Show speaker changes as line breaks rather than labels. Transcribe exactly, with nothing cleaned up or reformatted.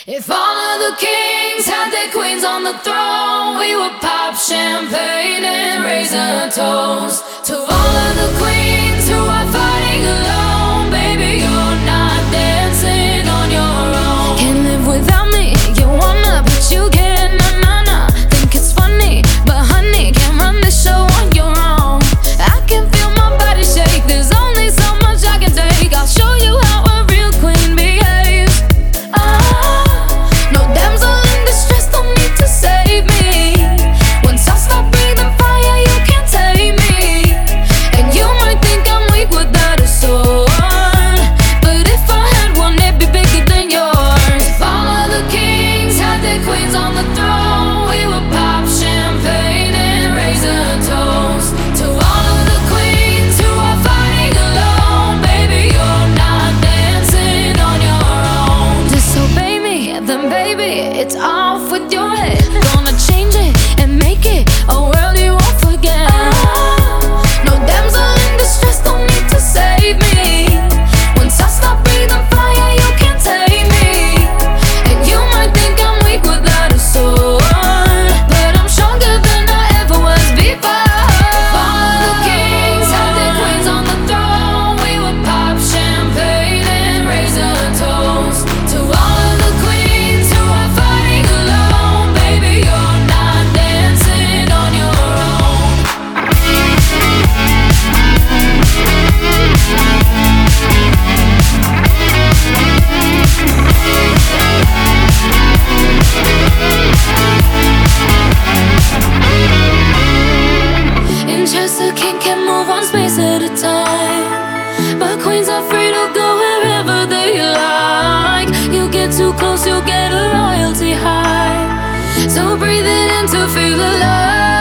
If all of the kings had their queens on the throne, we would pop champagne and raise a toast to all of the queens who are fighting alone. Baby, you're not dancing on your own. Can't live without me, you wanna, but you can't. Nah, nah, nah. Think it's funny, but honey, can't run this show on your own. I can feel my body shake, there's only so much I can take. I'll show you how a real queen behaves. Ah, no damsel in distress, don't need to save me. Once I stop breathing fire, you can't tame me. And you might think I'm weak without a sword, but if I had one, it'd be bigger than yours. If all of the kings had their queens on the throne, we would pop champagne and raise a toast to all of the queens who are fighting alone. Baby, you're not dancing on your own. Disobey me, then baby, it's off with your head. Gonna change it and make it a world you won't forget. No damsel in distress, don't need to save me. Once I stop breathing fire, you can't tame me. And you might think I'm weak without a sword, but I'm stronger than I ever was before. If all of the kings had their queens on the throne, we would pop champagne and raise a toast to all of the queens who are fighting alone. Baby, you're not dancing on your own. In chess, a king can move one space at a time, but queens are free to go wherever they like. You get too close, you'll get a royalty high. So breathe it in to feel alive.